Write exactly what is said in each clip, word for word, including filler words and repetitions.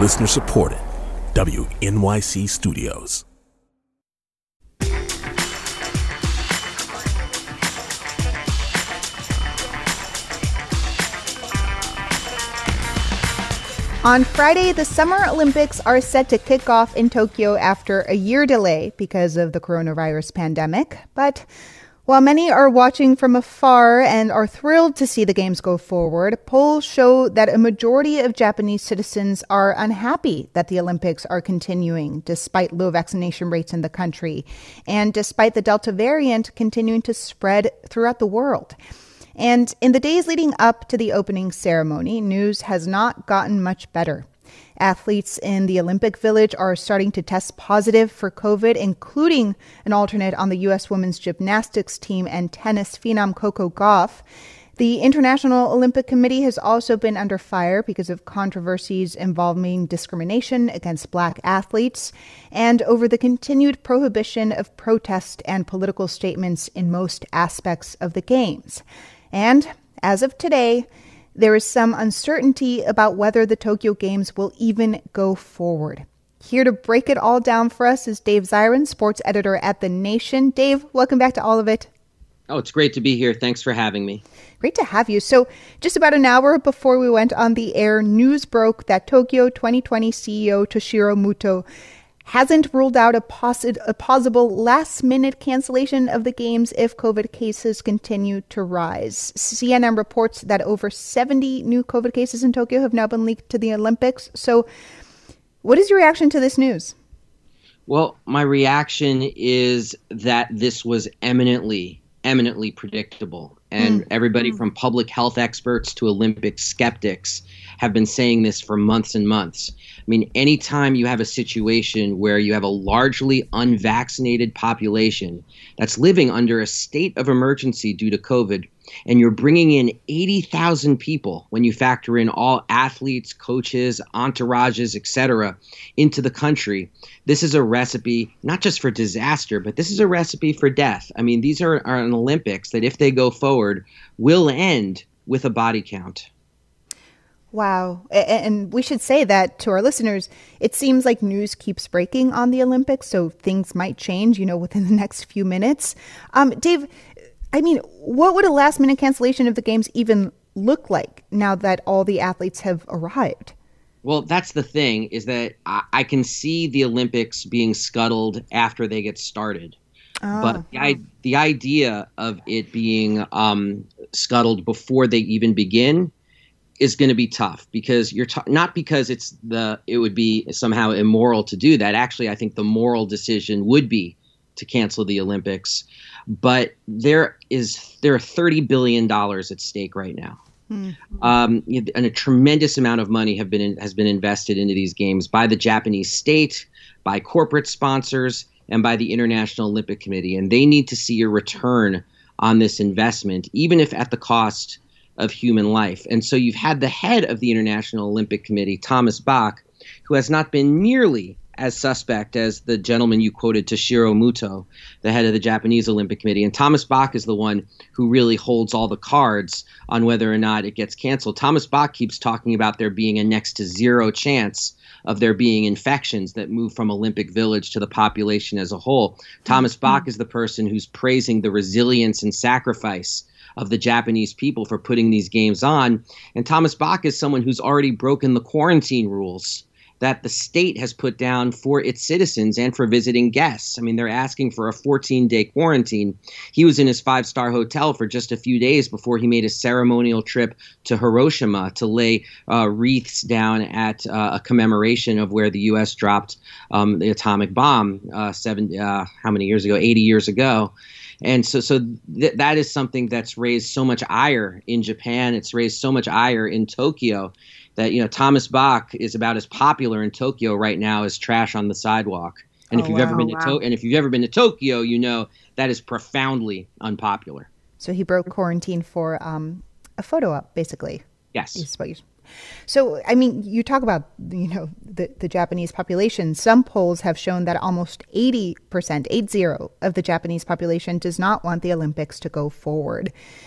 Listener supported. W N Y C Studios. On Friday, the Summer Olympics are set to kick off in Tokyo after a year delay because of the coronavirus pandemic. But while many are watching from afar and are thrilled to see the games go forward, polls show that a majority of Japanese citizens are unhappy that the Olympics are continuing despite low vaccination rates in the country and despite the Delta variant continuing to spread throughout the world. And in the days leading up to the opening ceremony, news has not gotten much better. Athletes in the Olympic Village are starting to test positive for COVID, including an alternate on the U S women's gymnastics team and tennis phenom Coco Gauff. The International Olympic Committee has also been under fire because of controversies involving discrimination against black athletes and over the continued prohibition of protest and political statements in most aspects of the Games. And as of today, there is some uncertainty about whether the Tokyo Games will even go forward. Here to break it all down for us is Dave Zirin, sports editor at The Nation. Dave, welcome back to All of It. Oh, it's great to be here. Thanks for having me. Great to have you. So just about an hour before we went on the air, news broke that Tokyo twenty twenty C E O Toshiro Muto hasn't ruled out a, possi- a possible last-minute cancellation of the Games if COVID cases continue to rise. C N N reports that over seventy new COVID cases in Tokyo have now been leaked to the Olympics. So what is your reaction to this news? Well, my reaction is that this was eminently, eminently predictable. And mm. everybody mm. from public health experts to Olympic skeptics have been saying this for months and months. I mean, anytime you have a situation where you have a largely unvaccinated population that's living under a state of emergency due to COVID, and you're bringing in eighty thousand people when you factor in all athletes, coaches, entourages, et cetera, into the country, this is a recipe not just for disaster, but this is a recipe for death. I mean, these are, are an Olympics that if they go forward will end with a body count. Wow. And we should say that to our listeners, it seems like news keeps breaking on the Olympics, so things might change, you know, within the next few minutes. Um, Dave, I mean, what would a last minute cancellation of the Games even look like now that all the athletes have arrived? Well, that's the thing, is that I, I can see the Olympics being scuttled after they get started. Oh. But the, I, the idea of it being um, scuttled before they even begin is going to be tough, because you're t- not because it's the it would be somehow immoral to do that. Actually, I think the moral decision would be to cancel the Olympics. But there is there are thirty billion dollars at stake right now. Mm-hmm. Um, and a tremendous amount of money have been in, has been invested into these games by the Japanese state, by corporate sponsors, and by the International Olympic Committee. And they need to see a return on this investment, even if at the cost of human life. And so you've had the head of the International Olympic Committee, Thomas Bach, who has not been nearly as suspect as the gentleman you quoted, Toshiro Muto, the head of the Japanese Olympic Committee. And Thomas Bach is the one who really holds all the cards on whether or not it gets canceled. Thomas Bach keeps talking about there being a next to zero chance of there being infections that move from Olympic Village to the population as a whole. Thomas mm-hmm. Bach is the person who's praising the resilience and sacrifice of the Japanese people for putting these games on. And Thomas Bach is someone who's already broken the quarantine rules that the state has put down for its citizens and for visiting guests. I mean, they're asking for a fourteen-day quarantine. He was in his five-star hotel for just a few days before he made a ceremonial trip to Hiroshima to lay uh, wreaths down at uh, a commemoration of where the U S dropped um, the atomic bomb uh, seven, uh, how many years ago? eighty years ago. And so so th- that is something that's raised so much ire in Japan. It's raised so much ire in Tokyo that, you know, Thomas Bach is about as popular in Tokyo right now as trash on the sidewalk. And oh, if you've wow, ever been to wow. to- and if you've ever been to Tokyo, you know that is profoundly unpopular. So he broke quarantine for um, a photo op, basically. Yes. Is what you- So, I mean, you talk about, you know, the, the Japanese population. Some polls have shown that almost eighty percent, eight zero, of the Japanese population does not want the Olympics to go forward.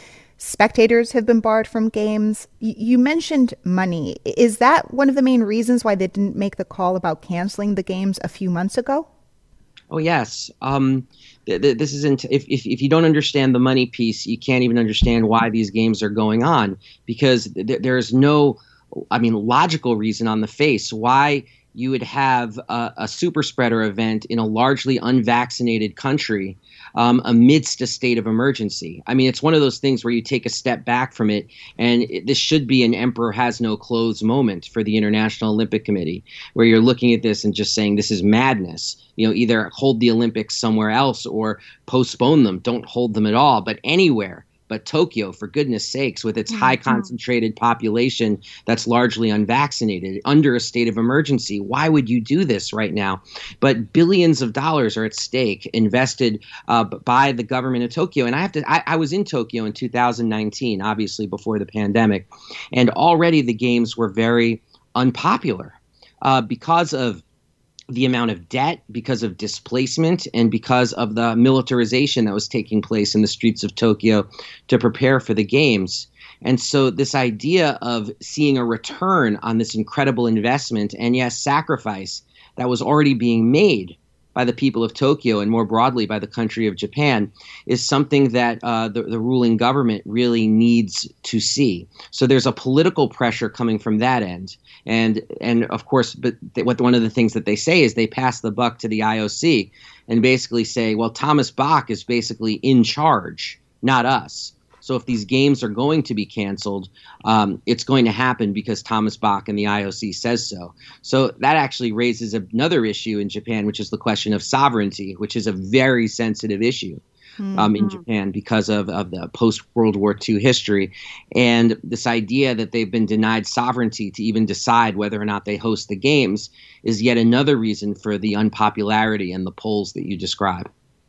Spectators have been barred from games. Y- you mentioned money. Is that one of the main reasons why they didn't make the call about canceling the games a few months ago? Oh, yes. Um, th- th- this isn't. If, if if you don't understand the money piece, you can't even understand why these games are going on, because th- there is no, I mean, logical reason on the face why you would have a, a super spreader event in a largely unvaccinated country um, amidst a state of emergency. I mean, it's one of those things where you take a step back from it, and it, this should be an emperor has no clothes moment for the International Olympic Committee, where you're looking at this and just saying this is madness. You know, either hold the Olympics somewhere else or postpone them. Don't hold them at all, but anywhere. But Tokyo, for goodness sakes, with its mm-hmm. high concentrated population that's largely unvaccinated, under a state of emergency, why would you do this right now? But billions of dollars are at stake, invested uh, by the government of Tokyo. And I have to, I, I was in Tokyo in two thousand nineteen, obviously before the pandemic, and already the games were very unpopular uh, because of the amount of debt, because of displacement, and because of the militarization that was taking place in the streets of Tokyo to prepare for the games. And so this idea of seeing a return on this incredible investment and, yes, sacrifice that was already being made by the people of Tokyo and more broadly by the country of Japan is something that uh, the, the ruling government really needs to see. So there's a political pressure coming from that end. And, and of course, but th- what one of the things that they say is they pass the buck to the I O C and basically say, well, Thomas Bach is basically in charge, not us. So if these games are going to be canceled, um, it's going to happen because Thomas Bach and the I O C says so. So that actually raises another issue in Japan, which is the question of sovereignty, which is a very sensitive issue um, mm-hmm. in Japan because of, of the post-World War Two history. And this idea that they've been denied sovereignty to even decide whether or not they host the games is yet another reason for the unpopularity and the polls that you describe.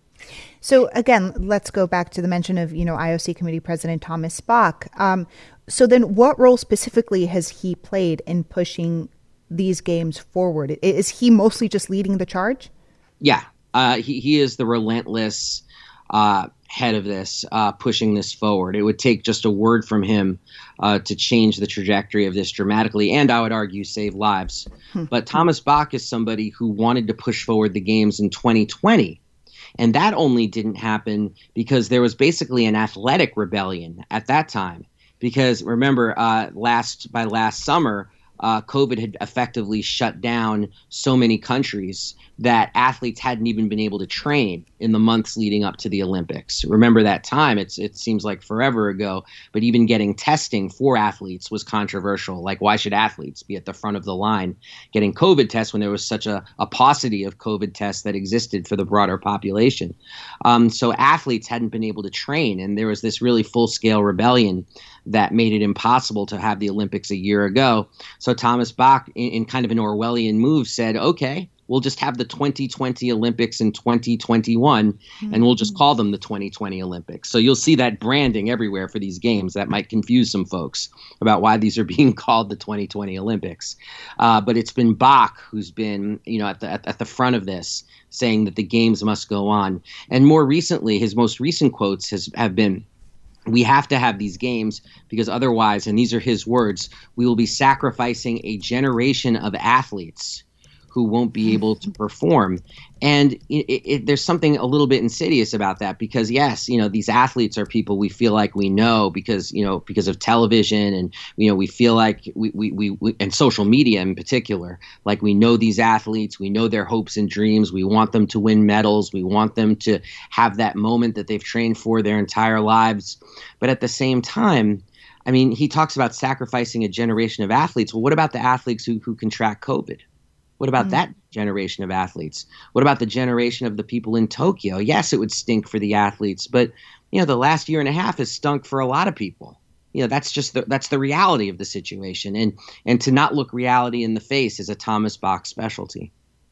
So again, let's go back to the mention of, you know, I O C Committee President Thomas Bach. Um, so then what role specifically has he played in pushing these games forward? Is he mostly just leading the charge? Yeah, uh, he, he is the relentless uh, head of this, uh, pushing this forward. It would take just a word from him uh, to change the trajectory of this dramatically, and I would argue save lives. Hmm. But Thomas Bach is somebody who wanted to push forward the games in twenty twenty. And that only didn't happen because there was basically an athletic rebellion at that time. Because remember, uh, last by last summer, uh, COVID had effectively shut down so many countries that athletes hadn't even been able to train in the months leading up to the Olympics. Remember that time? It's it seems like forever ago, but even getting testing for athletes was controversial. Like, why should athletes be at the front of the line getting COVID tests when there was such a, a paucity of COVID tests that existed for the broader population? Um, so athletes hadn't been able to train, and there was this really full-scale rebellion that made it impossible to have the Olympics a year ago. So Thomas Bach, in, in kind of an Orwellian move, said, okay, we'll just have the twenty twenty Olympics in twenty twenty-one, mm-hmm. and we'll just call them the twenty twenty Olympics. So you'll see that branding everywhere for these games. That might confuse some folks about why these are being called the twenty twenty Olympics. Uh, but it's been Bach who's been, you know, at the at, at the front of this, saying that the games must go on. And more recently, his most recent quotes has have been, we have to have these games because otherwise, and these are his words, we will be sacrificing a generation of athletes who won't be able to perform. And it, it, there's something a little bit insidious about that because, yes, you know, these athletes are people we feel like we know because, you know, because of television and, you know, we feel like we, we, we, we and social media in particular, like we know these athletes, we know their hopes and dreams. We want them to win medals. We want them to have that moment that they've trained for their entire lives. But at the same time, I mean, he talks about sacrificing a generation of athletes. Well, what about the athletes who, who contract COVID? What about mm. that generation of athletes? What about the generation of the people in Tokyo? Yes, it would stink for the athletes, but you know, the last year and a half has stunk for a lot of people. You know, that's just the, that's the reality of the situation, and and to not look reality in the face is a Thomas Bach specialty.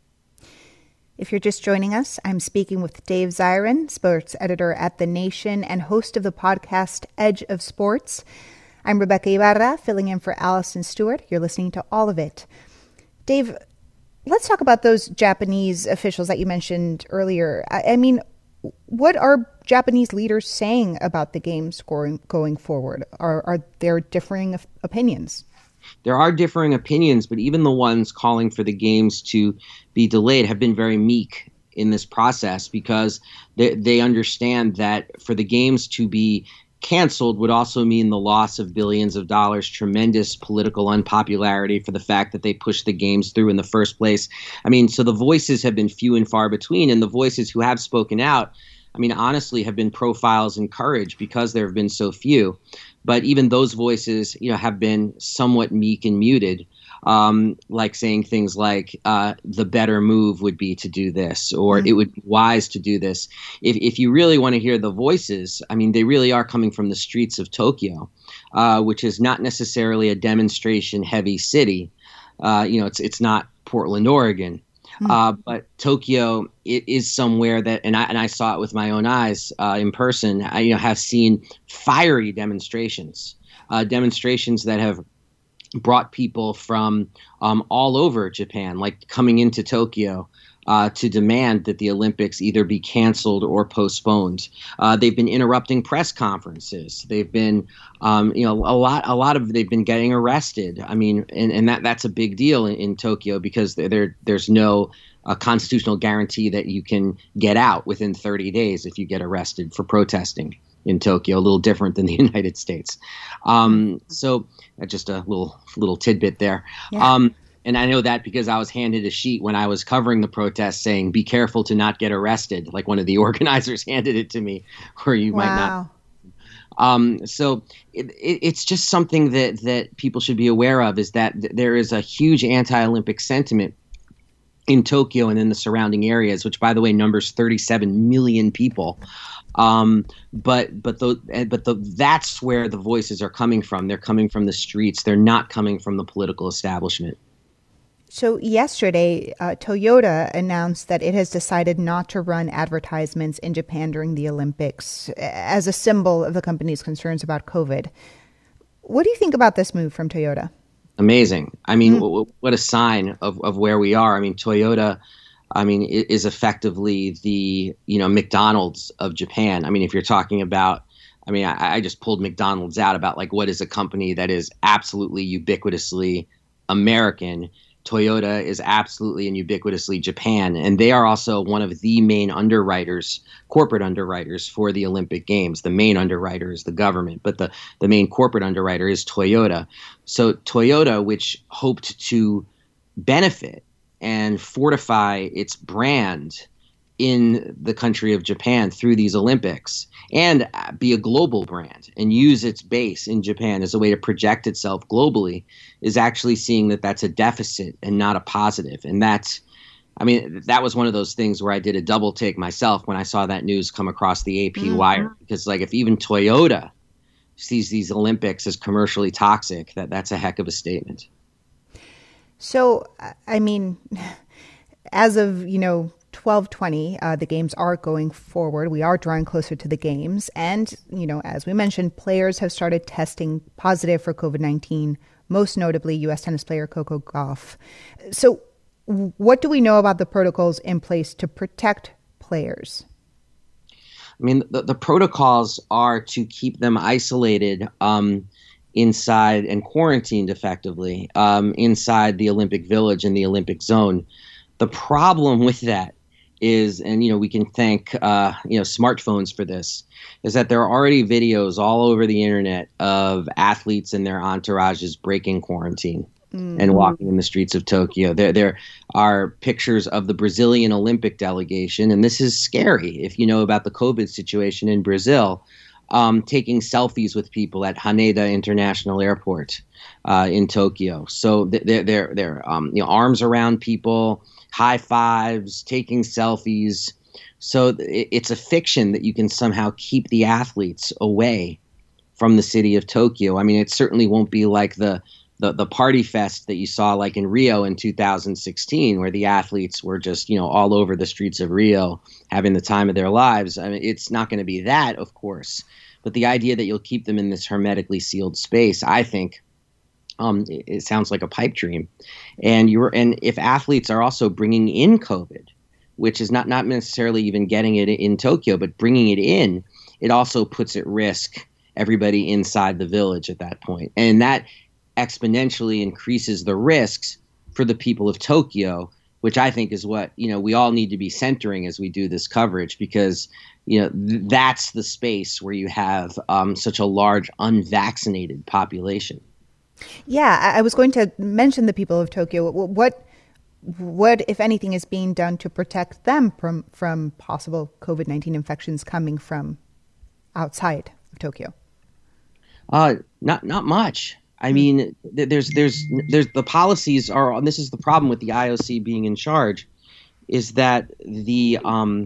If you're just joining us, I'm speaking with Dave Zirin, sports editor at The Nation and host of the podcast Edge of Sports. I'm Rebecca Ibarra, filling in for Allison Stewart. You're listening to All of It. Dave, let's talk about those Japanese officials that you mentioned earlier. I, I mean, What are Japanese leaders saying about the games going, going forward? Are, are there differing opinions? There are differing opinions, but even the ones calling for the games to be delayed have been very meek in this process, because they, they understand that for the games to be canceled would also mean the loss of billions of dollars, tremendous political unpopularity for the fact that they pushed the games through in the first place. I mean, so the voices have been few and far between, and the voices who have spoken out, I mean, honestly, have been profiles in courage because there have been so few. But even those voices, you know, have been somewhat meek and muted, um, like saying things like uh, the better move would be to do this, or mm-hmm. it would be wise to do this. If, if you really want to hear the voices, I mean, they really are coming from the streets of Tokyo, uh, which is not necessarily a demonstration-heavy city. Uh, you know, it's it's not Portland, Oregon. Uh, but Tokyo it is somewhere that, and I and I saw it with my own eyes uh, in person. I you know have seen fiery demonstrations, uh, demonstrations that have brought people from um, all over Japan, like coming into Tokyo uh, to demand that the Olympics either be canceled or postponed. Uh, they've been interrupting press conferences. They've been, um, you know, a lot, a lot of they've been getting arrested. I mean, and, and that that's a big deal in, in Tokyo, because there, there there's no uh, constitutional guarantee that you can get out within thirty days if you get arrested for protesting in Tokyo. A little different than the United States. Um, so uh, just a little little tidbit there. Yeah. Um, And I know that because I was handed a sheet when I was covering the protest saying, be careful to not get arrested. Like one of the organizers handed it to me, where you wow. might not. Um, so it, it, it's just something that, that people should be aware of, is that th- there is a huge anti-Olympic sentiment in Tokyo and in the surrounding areas, which, by the way, numbers thirty-seven million people. Um, but but the, but the, that's where the voices are coming from. They're coming from the streets. They're not coming from the political establishment. So yesterday, uh, Toyota announced that it has decided not to run advertisements in Japan during the Olympics as a symbol of the company's concerns about COVID. What do you think about this move from Toyota? Amazing. I mean, mm. w- what a sign of, of where we are. I mean, Toyota, I mean, is effectively the, you know, McDonald's of Japan. I mean, if you're talking about, I mean, I, I just pulled McDonald's out about like what is a company that is absolutely ubiquitously American. Toyota is absolutely and ubiquitously Japan, and they are also one of the main underwriters, corporate underwriters for the Olympic Games. The main underwriter is the government, but the, the main corporate underwriter is Toyota. So Toyota, which hoped to benefit and fortify its brand in the country of Japan through these Olympics, and be a global brand and use its base in Japan as a way to project itself globally, is actually seeing that that's a deficit and not a positive. And that's, I mean, that was one of those things where I did a double take myself when I saw that news come across the A P mm-hmm. wire, because like if even Toyota sees these Olympics as commercially toxic, that that's a heck of a statement. So, I mean, as of, you know, twelve twenty, uh, the games are going forward. We are drawing closer to the games. And, you know, as we mentioned, players have started testing positive for COVID nineteen, most notably U S tennis player Coco Gauff. So what do we know about the protocols in place to protect players? I mean, the, the protocols are to keep them isolated um, inside and quarantined effectively um, inside the Olympic Village and the Olympic Zone. The problem with that is, and, you know, we can thank, uh, you know, smartphones for this, is that there are already videos all over the internet of athletes and their entourages breaking quarantine mm. and walking in the streets of Tokyo. There, there are pictures of the Brazilian Olympic delegation, and this is scary if you know about the COVID situation in Brazil, um, taking selfies with people at Haneda International Airport uh, in Tokyo. So they're, they're, they're um, you know, arms around people, high fives, taking selfies. So it's a fiction that you can somehow keep the athletes away from the city of Tokyo. I mean, it certainly won't be like the, the, the party fest that you saw like in Rio in two thousand sixteen, where the athletes were just, you know, all over the streets of Rio having the time of their lives. I mean, it's not going to be that, of course. But the idea that you'll keep them in this hermetically sealed space, I think, Um, it, it sounds like a pipe dream. And you're, and if athletes are also bringing in COVID which is not, not necessarily even getting it in Tokyo, but bringing it in, it also puts at risk everybody inside the village at that point. And that exponentially increases the risks for the people of Tokyo, which I think is what, you know, we all need to be centering as we do this coverage, because, you know, th- that's the space where you have um, such a large unvaccinated population. Yeah, I-, I was going to mention the people of Tokyo. What, what, if anything, is being done to protect them from, from possible COVID nineteen infections coming from outside of Tokyo? Uh, not not much. I mean, th- there's there's there's the policies are, and this is the problem with the I O C being in charge, is that the um,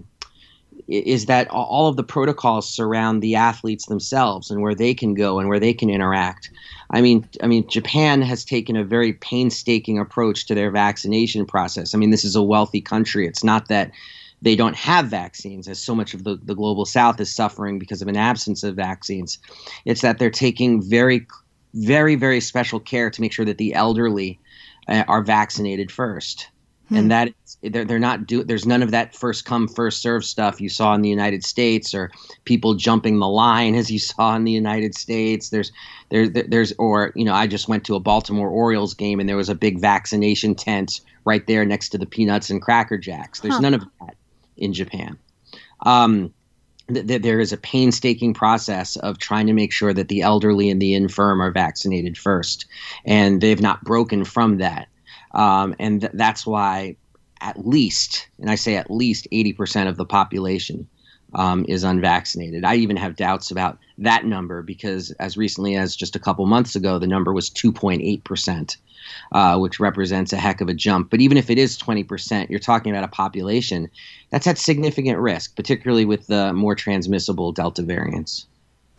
is that all of the protocols surround the athletes themselves and where they can go and where they can interact. I mean, I mean, Japan has taken a very painstaking approach to their vaccination process. I mean, this is a wealthy country. It's not that they don't have vaccines, as so much of the, the global South is suffering because of an absence of vaccines. It's that they're taking very, very, very special care to make sure that the elderly uh, are vaccinated first. Hmm. And that they're, they're not do there's none of that first come, first serve stuff you saw in the United States, or people jumping the line as you saw in the United States. There's there, there's or, you know, I just went to a Baltimore Orioles game and there was a big vaccination tent right there next to the Peanuts and Cracker Jacks. There's huh. none of that in Japan. Um, th- th- there is a painstaking process of trying to make sure that the elderly and the infirm are vaccinated first, and they've not broken from that. Um, and th- that's why at least, and I say at least eighty percent of the population um, is unvaccinated. I even have doubts about that number because as recently as just a couple months ago, the number was two point eight percent. Uh, which represents a heck of a jump. But even if it is twenty percent, you're talking about a population that's at significant risk, particularly with the more transmissible Delta variants.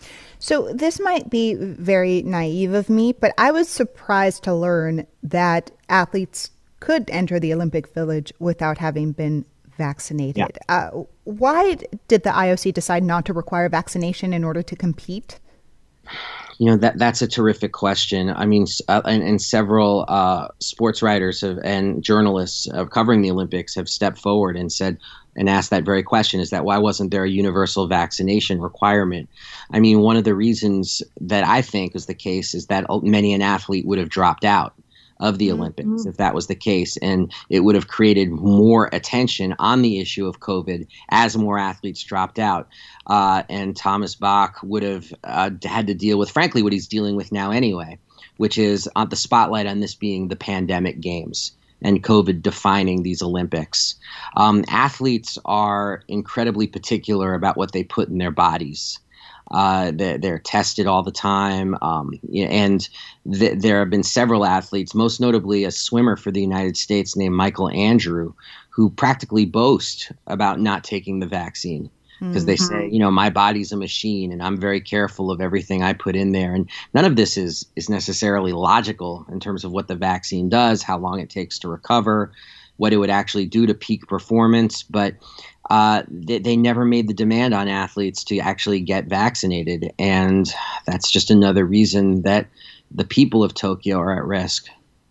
So this might be very naive of me, but I was surprised to learn that athletes could enter the Olympic Village without having been vaccinated. Yeah. Uh, why did the I O C decide not to require vaccination in order to compete? You know, that that's a terrific question. I mean, uh, and, and several uh, sports writers have, and journalists uh, covering the Olympics have stepped forward and said and asked that very question, is that why wasn't there a universal vaccination requirement? I mean, one of the reasons that I think is the case is that many an athlete would have dropped out of the Olympics mm-hmm. if that was the case, and it would have created more attention on the issue of COVID as more athletes dropped out. Uh, and Thomas Bach would have uh, had to deal with, frankly, what he's dealing with now anyway, which is on the spotlight on this being the pandemic games and COVID defining these Olympics. Um, athletes are incredibly particular about what they put in their bodies. Uh, they're, they're tested all the time. Um, and th- there have been several athletes, most notably a swimmer for the United States named Michael Andrew, who practically boast about not taking the vaccine because mm-hmm. they say, you know, my body's a machine and I'm very careful of everything I put in there. And none of this is, is necessarily logical in terms of what the vaccine does, how long it takes to recover, what it would actually do to peak performance. But Uh, they, they never made the demand on athletes to actually get vaccinated. And that's just another reason that the people of Tokyo are at risk.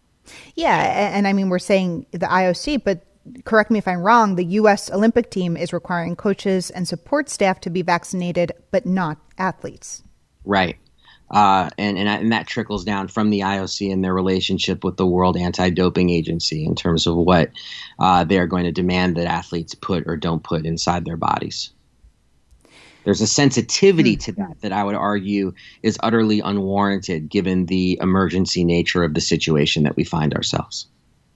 Yeah. And, and I mean, we're saying the I O C, but correct me if I'm wrong, the U S Olympic team is requiring coaches and support staff to be vaccinated, but not athletes. Right. Uh, and, and and that trickles down from the I O C and their relationship with the World Anti-Doping Agency in terms of what uh, they're going to demand that athletes put or don't put inside their bodies. There's a sensitivity mm-hmm. to that that I would argue is utterly unwarranted given the emergency nature of the situation that we find ourselves.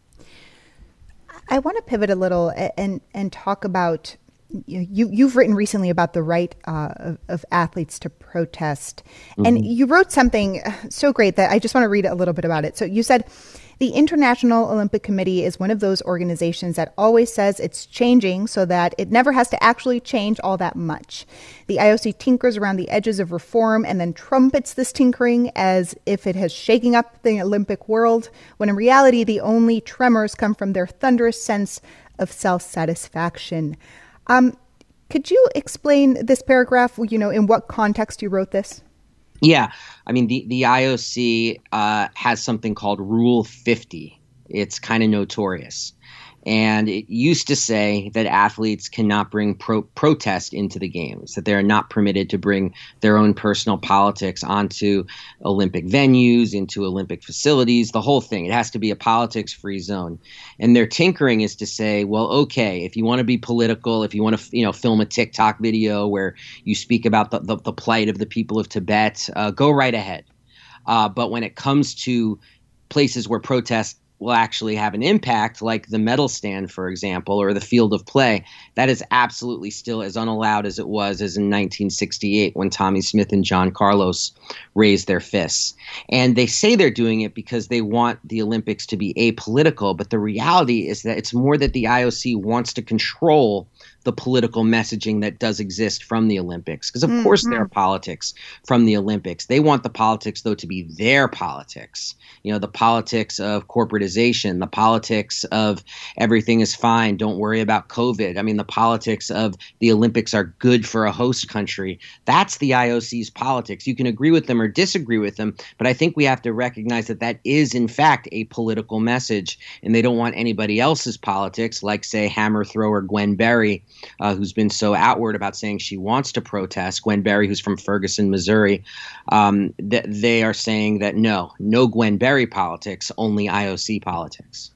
I want to pivot a little and and talk about You, you've written recently about the right uh, of, of athletes to protest. Mm-hmm. And you wrote something so great that I just want to read a little bit about it. So you said, the International Olympic Committee is one of those organizations that always says it's changing so that it never has to actually change all that much. The I O C tinkers around the edges of reform and then trumpets this tinkering as if it has shaking up the Olympic world, when in reality, the only tremors come from their thunderous sense of self-satisfaction. Um, could you explain this paragraph, you know, in what context you wrote this? Yeah. I mean, the, the I O C uh, has something called Rule fifty. It's kind of notorious. And it used to say that athletes cannot bring pro- protest into the games, that they're not permitted to bring their own personal politics onto Olympic venues, into Olympic facilities, the whole thing. It has to be a politics-free zone. And their tinkering is to say, well, okay, if you want to be political, if you want to, you know, film a TikTok video where you speak about the, the, the plight of the people of Tibet, uh, go right ahead. Uh, but when it comes to places where protests will actually have an impact, like the medal stand, for example, or the field of play, that is absolutely still as unallowed as it was as in nineteen sixty-eight when Tommie Smith and John Carlos raised their fists. And they say they're doing it because they want the Olympics to be apolitical, but the reality is that it's more that the I O C wants to control the political messaging that does exist from the Olympics. Because, of mm-hmm. course, there are politics from the Olympics. They want the politics, though, to be their politics. You know, the politics of corporatization, the politics of everything is fine, don't worry about COVID. I mean, the politics of the Olympics are good for a host country. That's the I O C's politics. You can agree with them or disagree with them, but I think we have to recognize that that is, in fact, a political message, and they don't want anybody else's politics, like, say, hammer thrower Gwen Berry, Uh, who's been so outward about saying she wants to protest, Gwen Berry, who's from Ferguson, Missouri. Um, th- they are saying that no, no Gwen Berry politics, only I O C politics.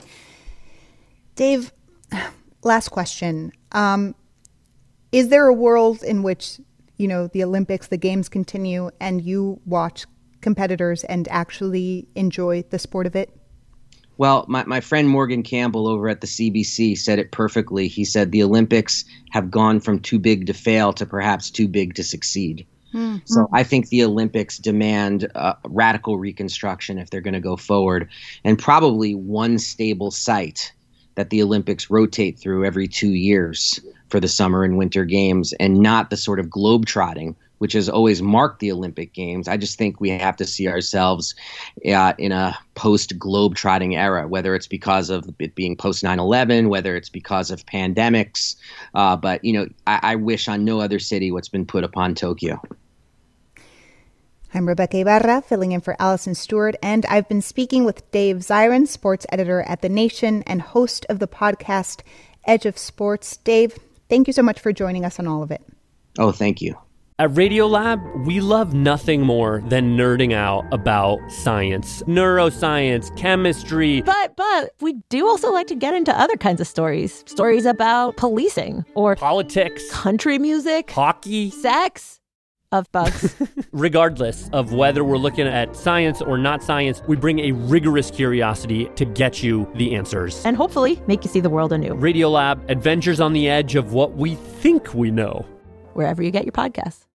Dave, last question. Um, is there a world in which, you know, the Olympics, the games continue, and you watch competitors and actually enjoy the sport of it? Well, my, my friend Morgan Campbell over at the C B C said it perfectly. He said the Olympics have gone from too big to fail to perhaps too big to succeed. Mm-hmm. So I think the Olympics demand uh, radical reconstruction if they're going to go forward, and probably one stable site that the Olympics rotate through every two years for the summer and winter games, and not the sort of globetrotting which has always marked the Olympic Games. I just think we have to see ourselves uh, in a post-globetrotting era, whether it's because of it being post nine eleven, whether it's because of pandemics. Uh, but, you know, I, I wish on no other city what's been put upon Tokyo. I'm Rebecca Ibarra, filling in for Allison Stewart, and I've been speaking with Dave Zirin, sports editor at The Nation and host of the podcast Edge of Sports. Dave, thank you so much for joining us on all of it. Oh, thank you. At Radiolab, we love nothing more than nerding out about science, neuroscience, chemistry. But but we do also like to get into other kinds of stories. Stories about policing or politics, country music, hockey, sex, of bugs. Regardless of whether we're looking at science or not science, we bring a rigorous curiosity to get you the answers. And hopefully make you see the world anew. Radiolab, adventures on the edge of what we think we know. Wherever you get your podcasts.